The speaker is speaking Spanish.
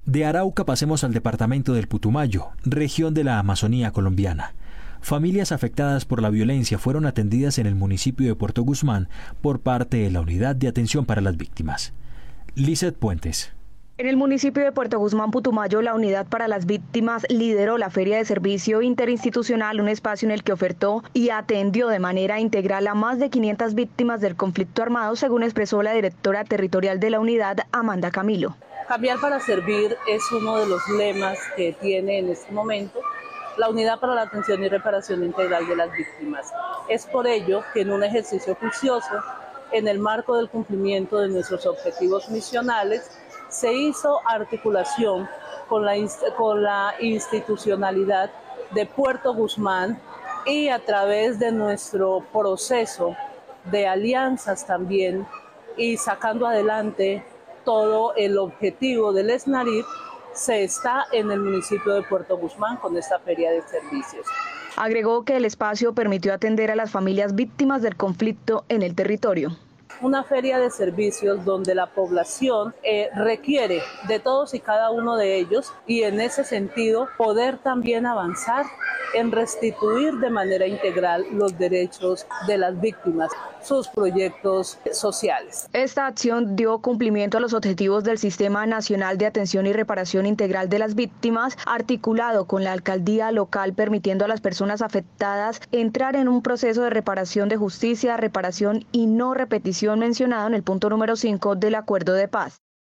De Arauca pasemos al departamento del Putumayo, región de la Amazonía colombiana. Familias afectadas por la violencia fueron atendidas en el municipio de Puerto Guzmán por parte de la Unidad de Atención para las Víctimas. Lizeth Puentes. En el municipio de Puerto Guzmán, Putumayo, la Unidad para las Víctimas lideró la Feria de Servicio Interinstitucional, un espacio en el que ofertó y atendió de manera integral a más de 500 víctimas del conflicto armado, según expresó la directora territorial de la unidad, Amanda Camilo. Cambiar para servir es uno de los lemas que tiene en este momento la Unidad para la Atención y Reparación Integral de las Víctimas. Es por ello que en un ejercicio juicioso, en el marco del cumplimiento de nuestros objetivos misionales, se hizo articulación con la institucionalidad de Puerto Guzmán y a través de nuestro proceso de alianzas también y sacando adelante todo el objetivo del SNARIP, se está en el municipio de Puerto Guzmán con esta feria de servicios. Agregó que el espacio permitió atender a las familias víctimas del conflicto en el territorio. Una feria de servicios donde la población requiere de todos y cada uno de ellos y en ese sentido poder también avanzar en restituir de manera integral los derechos de las víctimas, sus proyectos sociales. Esta acción dio cumplimiento a los objetivos del Sistema Nacional de Atención y Reparación Integral de las Víctimas, articulado con la alcaldía local, permitiendo a las personas afectadas entrar en un proceso de reparación de justicia, reparación y no repetición mencionado en el punto número 5 del Acuerdo de Paz.